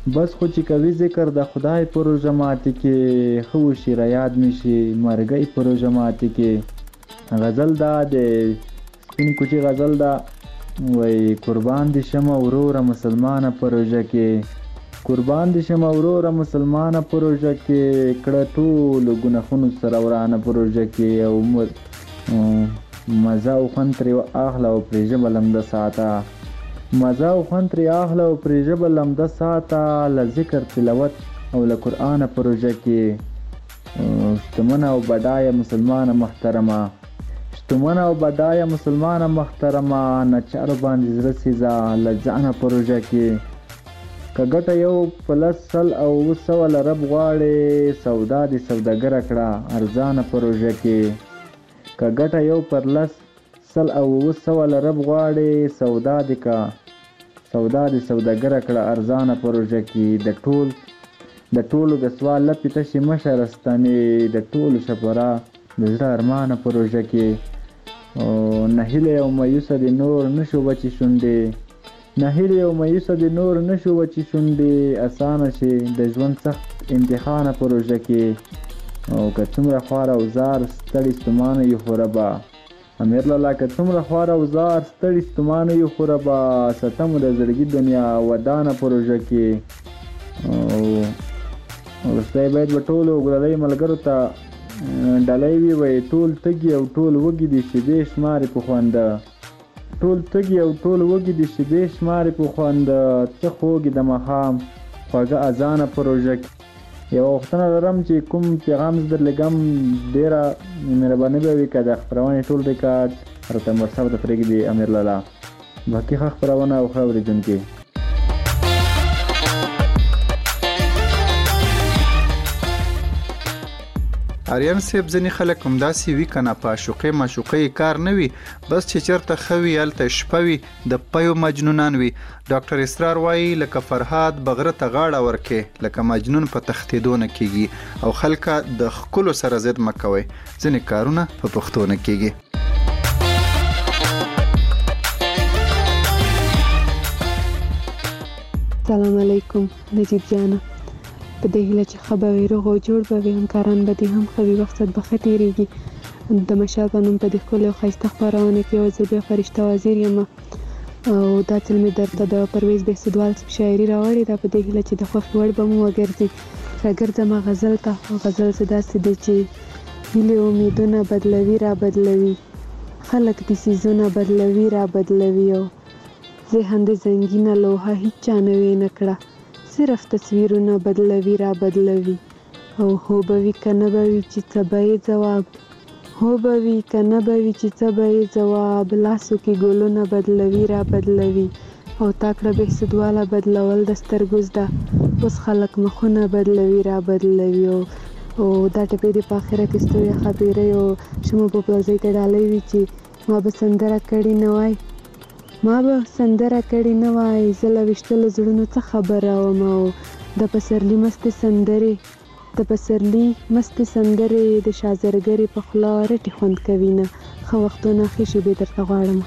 بس خو چې کوي ذکر د خدای په روژه ماتي کې ښه وشي رایاد مې شي مرګی په روژه ماتي کې غزل دا د سپین کوچي غزل دا وای قربان دي شمه وروره مسلمانه په روژه کې قربان دي شمه وروره مسلمانه په روژه کې کړه ټولو ګناهونو سره ورانه په روژه کې او مزه او خوند ترې اخله او پرې ژبه لمده ساته مزه او خوند ترې اخله او پرې ژبه لمده ساته له ذکر تلاوت او له قرآنه په روژه کې شتمنه او بډایه مسلمانه محترمه شتمنه او بډایه مسلمانه محترمه نه چارو باندې زړه سیزه له ځانه په روژه کې که ګټه یو په لس سل او اوه سوه له رب غواړې سودا دې سوداګره کړه ارزانه په روژه کې که ګټه یو پر لس سل او اوه سوه له رب غواړې سودا دې سوداګره کړه ارزانه په روژه کې د ټولو د سوال لپې تشې مشه رستنې د ټولو شپره د زړه ارمانه په روژه کې نهیلې او مایوسه دې نور نشو بچې شونډې نهیلې او مایوسه دې نور نشو بچې شونډې اسانه شي د ژوند سخت امتحانه په روژه کې او که څومره خوار او زار ستړي ستومانه یو خو ربه امیر لالا که څومره خوار او زار ستړي ستومانه یو خو ربه ستمو د زړګي دنیا ودانه په روژه کې او وروستی باید به ټولو ګلالۍ ملګرو ته ډالۍ وي وایي ټول تږي او ټول وږي دي شیبې شمارې په خونده ټول تږي او ټول وږي دي شیبې شمارې په خونده څه خوږې د ماښام خوږه اذانه په روژه کې یوه غوښتنه لرم چې کوم پیغام زه در لږم ډېره مهرباني به وي که د خپرونې ټول ریکارډ راته وټساپ ته پرېږدي امیر لالا باقي ښه خپرونه او ښه اورېدونکي آریان صاحب ځینې خلک همداسې وي که نه په عاشقۍ معشوقۍ کار نه وي بس چې چېرته ښه وي هلته شپه وي د پیو مجنونان وي ډاکټر اسرار وایي لکه فرهاد بغره ته غاړه ورکې لکه مجنون په تښتېدو نه کېږي او خلکه د ښکلو سره ضد مه کوئ ځینې کارونه په پښتو نه کېږي سلام علیکم نجیب جانه په دې هیله چې ښه به وي روغ او جوړ به وي همکاران به دې هم ښه وي وخت به ښه تېرېږي د مشال په نوم په دې ښکلې او ښایسته خپرونه کې یو ځل بیا فرشته وزیر یم او دا ځل مې درته د پرویز بهسودوال شاعري راوړې ده په دې هیله چې د خوښې وړ به مو وګرځي راګرځمه غزل ته غزل څه داسې دی چې هیلې امیدونه بدلوي را بدلوي خلک د څیزونه بدلوي را بدلوي او ذهن د زنګینه لوحه هیچ چا نوې نه کړه صرف تصویرونه بدلوي را بدلوي او هو به وي که نه به وي چې څه به یې ځواب هو به وي که نه به وي چې څه به یې ځواب لاسو کې ګلونه بدلوي را بدلوي او تا کړه بهسودواله بدلول د سترګو زده اوس خلک مخونه بدلوي را بدلوي او دا ټپې دې په آخره کې ستوري خبرې او شمو په پلوزۍ ته ډالۍ وي چې ما به سندره کړې نه وای ما به سندره کړې نه وای زه له ویشتلو زړونو څه خبره وم او د پسرلي مستې سندرې د شازرګرې په خوله رټې خوند کوي نه ښه وختونه ښې شېبې درته غواړم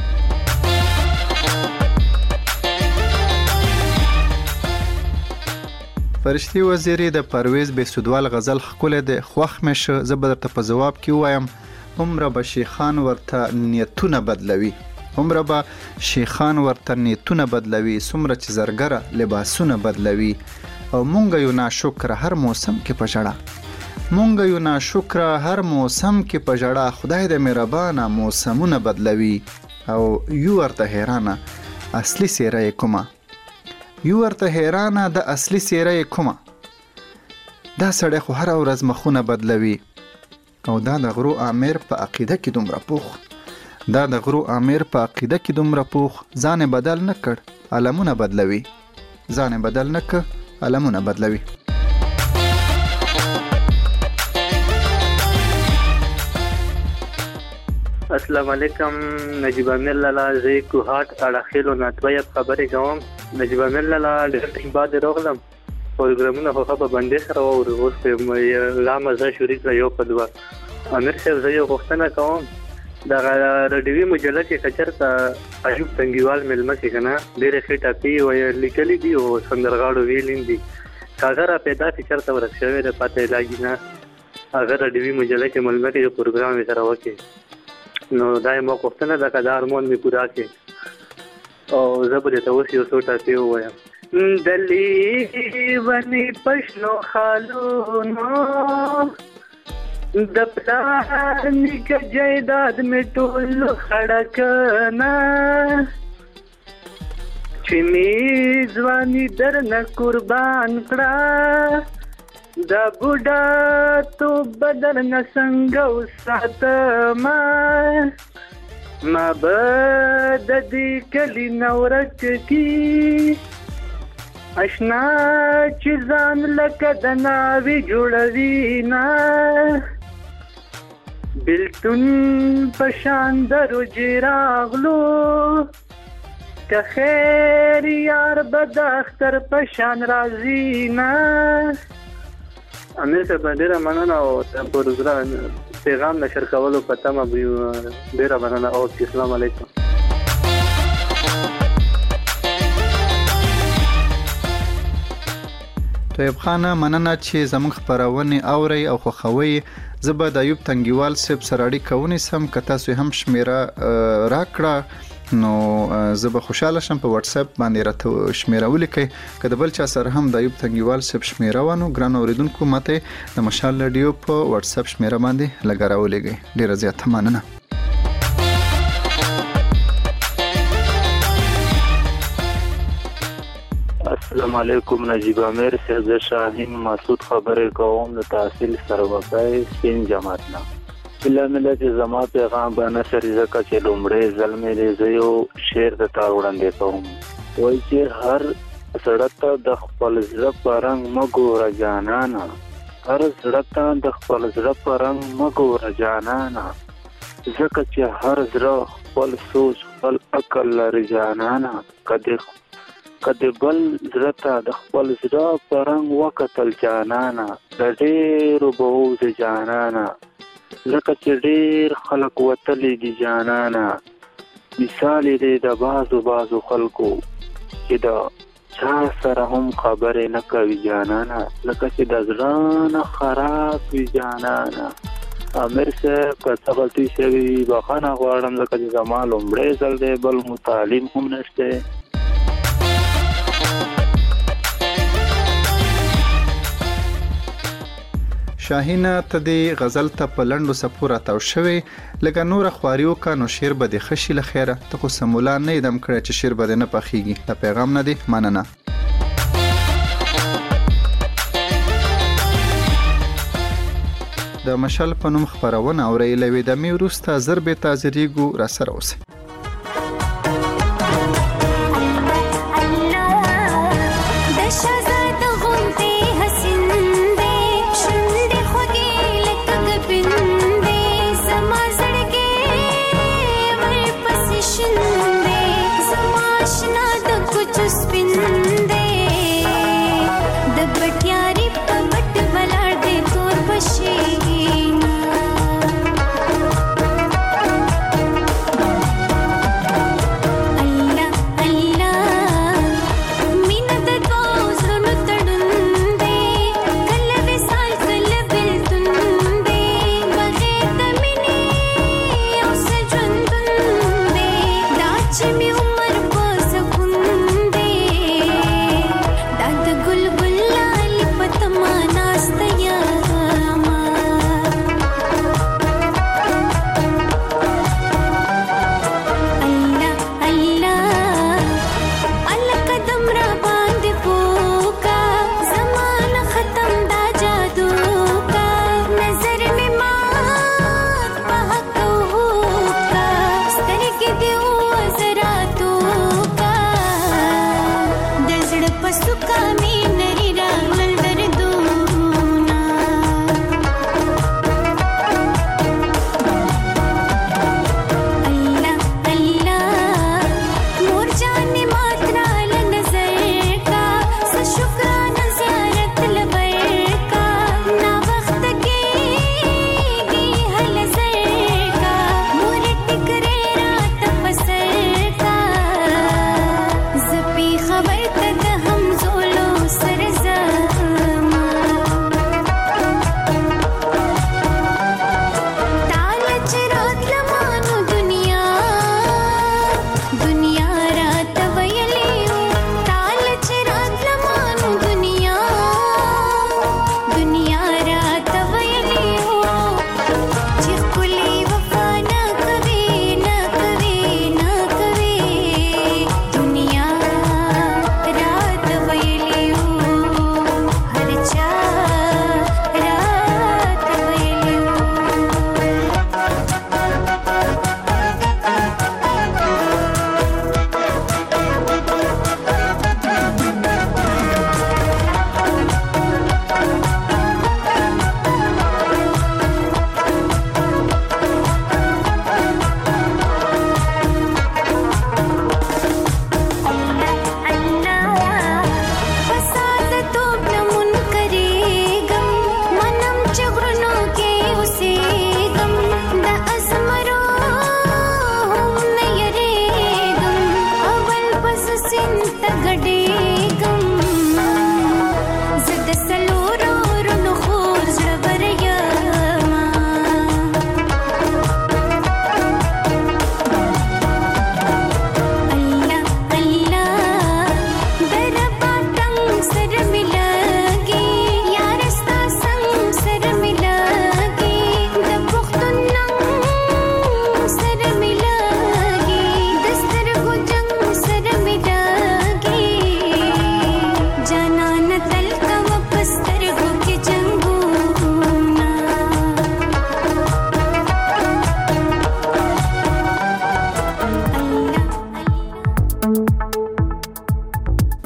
فرشتي وزیري د پرویز بهسودوال غزل ښکلی دی خوښ مې شه زه به درته په ځواب کې ووایم عمره به شیخان ورته نیتونه بدلوي عمره به شیخان ورته نیتونه بدلوي څومره چې زرګره لباسونه بدلوي او مونږ یو ناشکره هر موسم کې په ژړا مونږ یو ناشکره هر موسم کې په ژړا خدای د مهربانه موسمونه بدلوي او یو ورته حیرانه اصلي څیره یې کومه یو ورته حیرانه د اصلي څیره یې کومه دا سړی خو هره ورځ مخونه بدلوي او دا د غرو امیر په عقیده کې دومره پوخ دا د غرو امیر په عقیده کې دومره پوخ ځان بدل نه کړ علمونه بدلوي ځان بدل نه کړ علمونه بدلوي السلام علیکم نجیب امیر لالا زه کوهات اړخیلو ناتویب خبرې کوم نجیب امیر لالا ډېر ټیم بعد راغلم پروګرامونه خو په باندې سره او اوس په لا مزه شریک یو په دوا امیر صاحب زه یو غوښتنه کوم دا رډیوي مجله کې کچرته ایوب تنګیوال ملمه کې کنه ډېر ښه ټاپي وي لیکلي دي او سندرغاړو ویلین دي کاغذ پیدا چې چرته ورښوي د پته لاګي نه هغه رډیوي مجله کې ملمه کې یو پروګرام سره وکي نو دای مو کوښتنه د کدار مون می پورا کې او زبر ته اوس یو څو ټاپي وایم دلی ونی پښنو خالو نو د پلار نیکه جایداد می ټول خړکنا چې می ځواني درنه قربان کړه د بوډا تو بدل نه څنګه وساتما ما به د دې کلی نورک کی اشنا چې ځان لکه د ناوې جوړوي نه بلتون پشان درو جراغلو که خیر یار بد اختر پشان رازی نه امیر صاحب ډیره مننه او پروګرام پیغام نشر کولو په تمه ډیره مننه او السلام علیکم طيب خانه مننه چې زموږ خبرونه اوري او خوښوي زبر د ایوب تنګیوال صاحب سره اړیکه ونیسم که تاسو هم شمیره راکړه نو زبر خوشاله شم په واتس اپ باندې راته شمیره ولیکئ که د بل چا سره هم د ایوب تنګیوال صاحب شمیره ونه ګران اوریدونکو ماته د مشال رادیو په واتس اپ شمیره باندې لګراولېږئ ډیره زیاته مننه السلام علیکم نجیب امیر صاحب شاهین مسعود خبرې کوم د تحصیل سروکای سپین جماعت نه بل ملت زما پیغام باندې سری زکه چې لومړی ظلم دې زيو شعر د تا وړاندې کوم وای چې هر سړک د خپل زړه پرنګ مګور جانانا هر سړک د خپل زړه پرنګ مګور جانانا زکه چې هر زړه خپل سوچ خپل عقل لري جانانا کده بل زړه د خپل زړه پرنګ وکتل جانانا د ډېرو بوز جانانا لکه چې ډېر خلک وتلي دي جانانا مثال دې د بازو خلکو چې د چا سره هم خبرې نه کوي جانانا لکه چې د زړه نه خراب وي جانانا امیر صاحب که څه غلطي شوي بخښنه غواړم لکه چې زما لومړی ځل دی بل متعلم هم نشته شاهینه ته د غزل ته په لندو سپوره تاو شوی لکه نور خواریو کا نو شعر به د خشي لخيره ته خو سمولا نه دم کړی چې شعر به نه پخېږي دا پیغام نه دی مننه د مشال په نوم خبرونه اوري لوي د می وروسته ضرب تازریګو را سره اوسه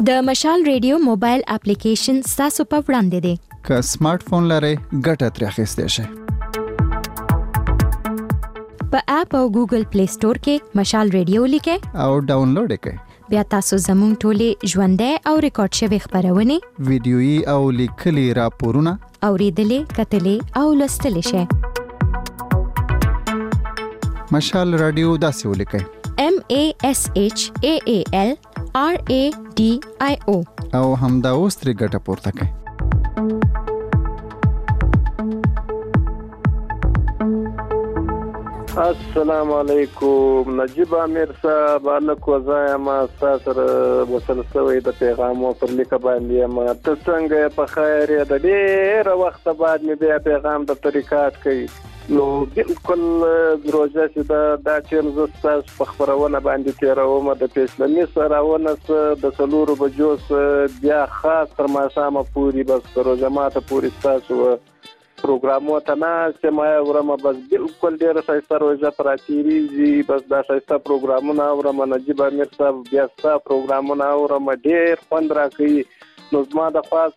د مشال ریډیو موبایل اپلیکیشن ستاسو په وړاندې دی. که سمارټ فون لرئ ګټه ترې اخیستی شئ. په اپ او ګوګل پلی سٹور کې مشال ریډیو لیکئ او ډاونلوډ یې کړئ. بیا تاسو زموږ ټولې ژوندۍ او ریکارډ شوې خپرونې، ویډیويي او لیکلي راپورونه اورېدلې، کتلې او لوستلی شئ. مشال رادیو داسې ولیکئ: MASHAALRADIO او همدا اوس ترې ګټه پورته کړئ. السلام علیکم. نجیب امیر صاحب الک وزایم ساتر وصل سوی د پیغام پر لیک باندې ما ته څنګه په خیر د ډیر وخت بعد می بیا پیغام د طریقات کوي. نو بالکل روزه چې دا چې زستاس په خبرونه باندې تیروم د پیسلمي سراونه د سلورو بجوس بیا خاص تر ما سامه پوری بس روزه ماته پوری تاسو پروګرامو ته نه سمه ورما بس بالکل ډیر شایسته روزه پراتيري بس دا شایسته پروګرامونه ورما نجیب امیر صاحب بیا ستا پروګرامونه ورما ډیر خوند راکړي. نو زما د خاص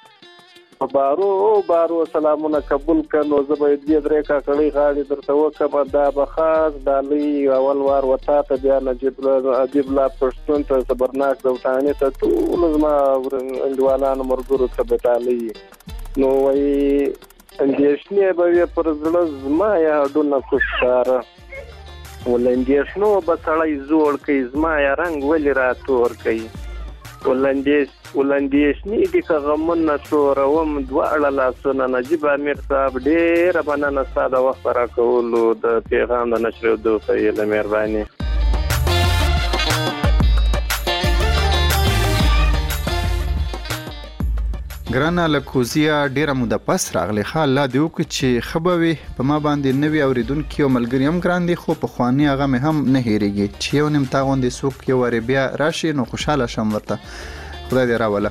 بارو سلامونه قبول کړو. زه به دې درې کا کړي غاړي درته وکم دا به خاص دالي اول وار وتا ته بیا نجیب ادیب لا پښتون ته صبرناک دوتانه ته ټول زما اندوالانو مرګورو ته بتالي. نو وای اندیشنې به پر زړه زما یا ډونه کوشاره ولندیشنو به سړی زوړ کوي زما یا رنگ ولې راتور کوي ولندیشنې دي که غمونه شوروم دواړه لاسونه. نجیب امیر صاحب ډېره مننه ستا د وخت راکولو د پیغام د نشرېدو په هیله مهرباني. ګرانه لکوزیا ډیره موده پس راغلی. خال لا دی وکړي چې خبوي په ما باندې نوی اوریدونکو او ملګری هم ګران دي، خو په خواني هغه مې هم نه هېریږي چې یو نیم تا غوندې څوک یو وارې بیا راشي نو خوشحاله شم ورته. خدای دې راوله.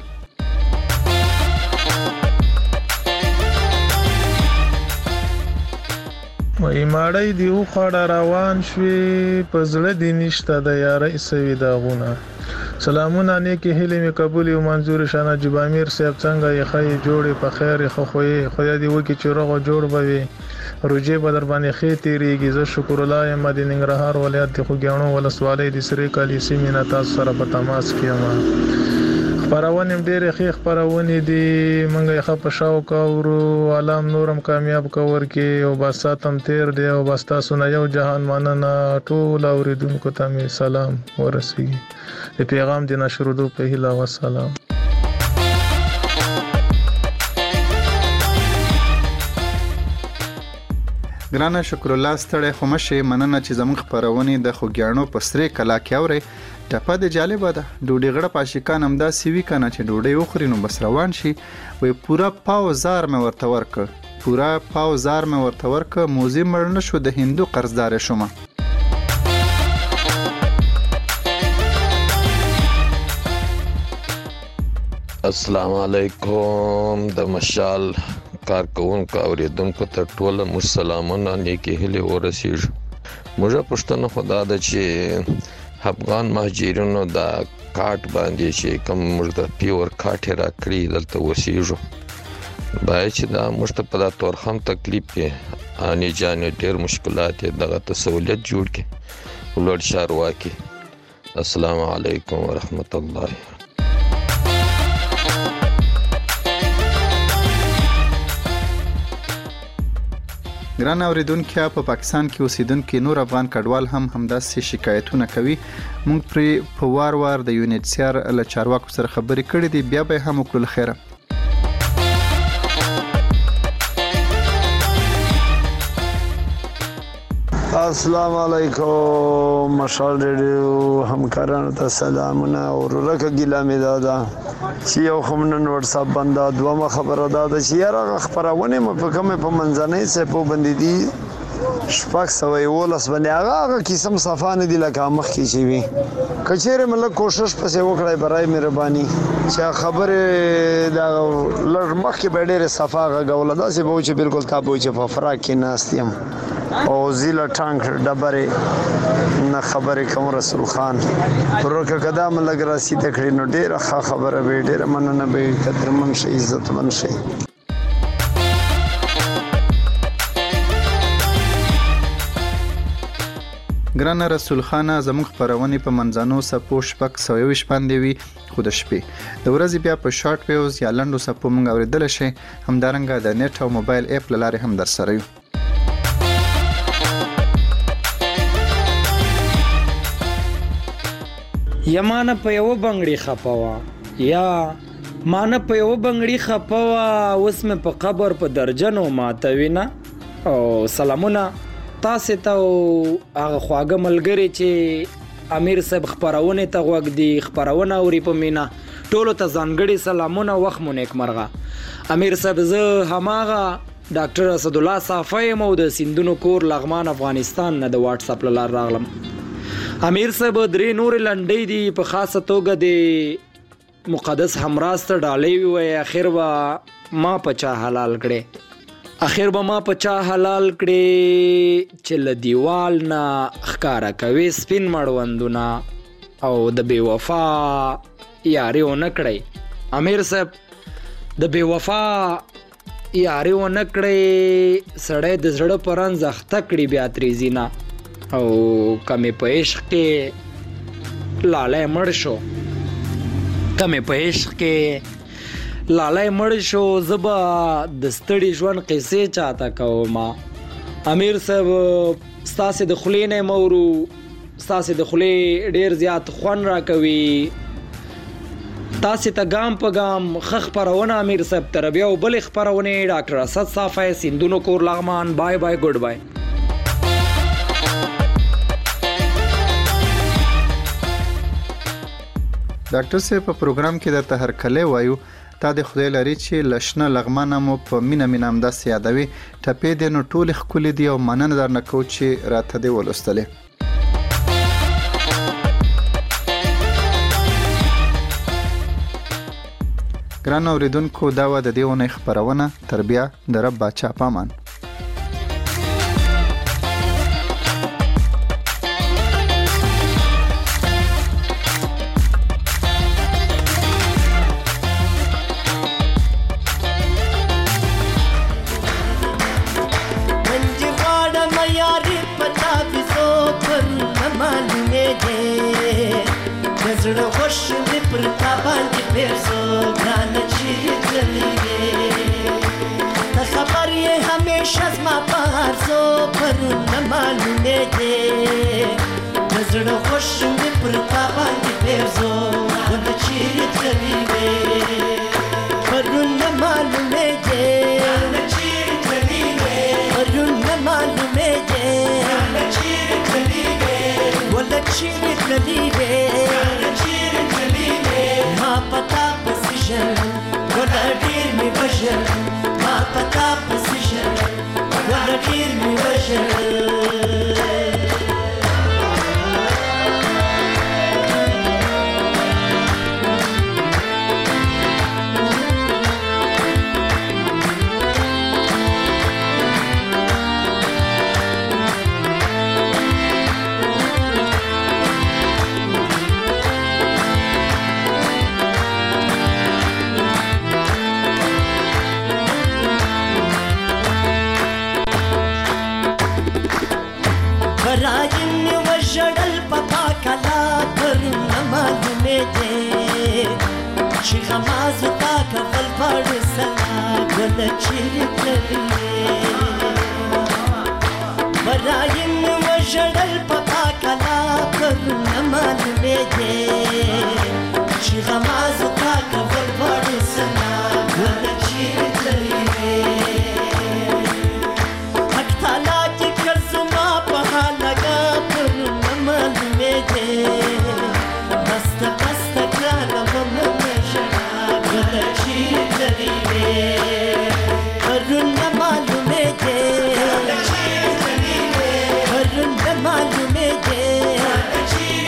وای ماړی دی وخړه روان شوي په زړه دې نشته د یارۍ سوي داغونه. سلامونه نیکی هیلې مې قبول او منظور شانه نجیب امیر صاحب څنګه یې خې جوړې په خیر خو خوې خدای دې وکړي چې روغ جوړ بوي روجه بدر باندې خې تیریږي. زه شکر الله یم د ننګرهار ولایت د خوګیانو ولسوالۍ د سری کالی سیمې نه تاسو سره په تماس کې یم. خبرونه ډېرې ښې خبرونه دي مونږ یې خپ شاو کاورو عالم نورم کامیاب کور کې او باساتم تیر دی او بس تاسو نه یو جهان مننه. ټول اوریدونکو ته می سلام ورسیږي. د پیغام د نشرودو په هیله و سلام. ګرانه شکر الله ستړی خو مشه مننه چې زموږ خبرونه د خوګیانو په سری کلا کې اوري. ټپه د جالبه ده ډوډۍ غړه پاشکان هم دا سیوی کنه چې ډوډۍ وخوري نو بس روان شي. وای پورا پاوزار مې ورته ورک موزي مړ نه شو د هندو قرضدار شوم. السلام علیکم د مشال کارکونکو اوریدونکو ته ټول مسلمانانو نیکی هیله ورسیږي. موږ پښتنه خدا د چې افغان مهاجرینو د کارت باندې چې کوم موږ د پیور کارت را کړی دلته وسیږو باید چې دا موږ ته په دا تور هم تکلیف کې اني جانې ډېر مشکلات دغه تسهولیت جوړ کړي ولور شارواکي. السلام علیکم ورحمت الله. ګران اوریدونکو په پاکستان کې اوسیدونکو نور افغان کډوال هم همداسې شکایتونه کوي. موږ پرې په وار د UNHCR له چارواکو سره خبرې کړې دي، بیا به هم وکړو خیره. السلام علیکم مشال ریډیو همکارانو ته سلامونه. ورکه ګیله مې دادا چې یو خمنن واتساپ باندې دوه خبره دادا چې یاره خبرونه مې په کومه په منځنۍ څه په باندې دي شپږ سوې ولس باندې هغه قسم صفانه دي لکه مخ کې شي وي کچېره مله کوشش پسې وکړای برای مهرباني چې خبره دا لړ مخ کې ډېر صفاغه غوړه دا چې به چې بالکل تاسو چې په فراق کې ناستیم او زیله ټانک ډبرې نه خبرې کوم رسول خان ورکه قدم لګ راسي تکړه نو ډیره ښه خبره به ډیره مننه به قدرمن شي عزتمن شي. ګران رسول خان زموږ خبرونه په منځانو سپو شپک 120 باندې وي خو د شپې د ورځې بیا په شارټ ویوز یا لنډو سپو مونږ اوریدل شي همدارنګه د نت او موبایل اپ لاره هم در سره یو. یمانه په یو بنگړي خپوا یا مانه په یو بنگړي خپوا اوس مې په قبر په درجنو ماتوینا او سلامونه تاسو ته هغه خواږه ملګری چې امیر صاحب خبرونه ته غوږ دی خبرونه اوري په مینا ټولو ته ځانګړي سلامونه وخت مو نیک مرغه. امیر صاحب زه هماغه ډاکټر اسد الله صافی مو د سیندونو کور لغمان افغانستان نه د واتس اپ لار راغلم. امیر صاحب درې نور لنډې دي په خاصه توګه د مقدس همراست ډالۍ وي اخر وا ما پچا حلال کړي اخر به ما پچا حلال کړي چې له دیوال نه ښکارا کوي سپین مړوندونه او د بے وفا یاري ونه کړی. امیر صاحب د بے وفا یاري ونه کړی سړی د زړه پران زخته کړي بیا تریزینا او کمې په عشق کې لاله مړ شو کمې په عشق کې لاله مړ شو زبا د ستړي ژوند قصې چاته کوما. امیر صاحب ستاسو د خلې نه مورو ستاسو د خلې ډیر زیات خوان را کوي تاسو ته ګام په ګام خخ پرونه امیر صاحب تر بیا بل خبرونه ډاکټر اسد صافی سیندونو کور لغمان بای بای ګډ بای. ډاکټر صاحب په پروګرام کې درته هر کله وایو تا د خدای لري چې لښنه لغمانه مو په مینا مینام داس یادوي ټپې د نو ټول خولې دی او مننه درنه کو چې راته دی ولستلې. ګران اوریدونکو دا و د دیونه خبرونه تربیه د رب بچا پامان. زړه خوش دې پر تا باندې پیرسو ګران چې تللی ته خبر یې همیشه زما پارسو پرونه معلومې دې زړه خوش دې پر تا باندې پیرسو ګران چې تللی پرونه معلومې دې پرونه معلومې دې ولا چې تللی ما پتا پسیشن ولا ډیر می بشر ما پتا پسیشن ولا ډیر می بشر. چې غماز تا کفل پړ سلا ګل چې تللی برایم وژړل پتا کلا پر معلومې دې چې غماز تا کفل پړ سلا ګل چې تللی حق تعالی چې کرزما په لگا پر معلومې دې بست بست کلا معلومه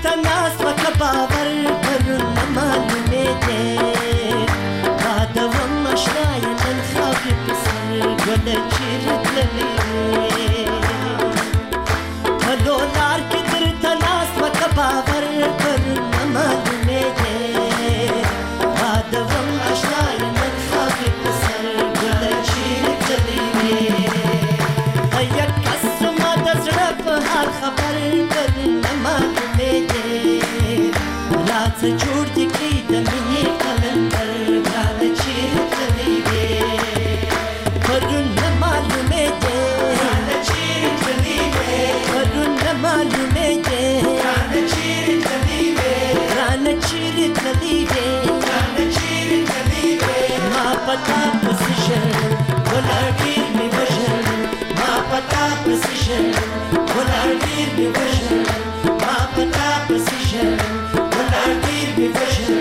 ته ناست وکه باور پرون نه معلومې دی یادوم اشنایه نن خاورې په سر ګله چیرې تللې هلو لار کې درته ناست وکه باور پرون نه معلومې دی یادوم اشنایه نن خاورې په سر ګله چیرې تللې یک کس زما د زړه په حال خبر پرون نه معلومې دی لا څه جوړ دي کړي د مینې قلندر ګرانه چیرې تللې وې پرون نه معلومې دی ګرانه چیرې تللې وې پرون نه معلومې دی ګرانه چیرې تللې وې ګرانه چیرې تللې وې ګرانه چیرې تللې وې ما پتا پسې ژړل ولاړ ډېر مې وژړل ما پتا پسې ژړل ولاړ ډېر مې وژړل ما پتا پسې ژړل ولاړ ډېر مې وژړل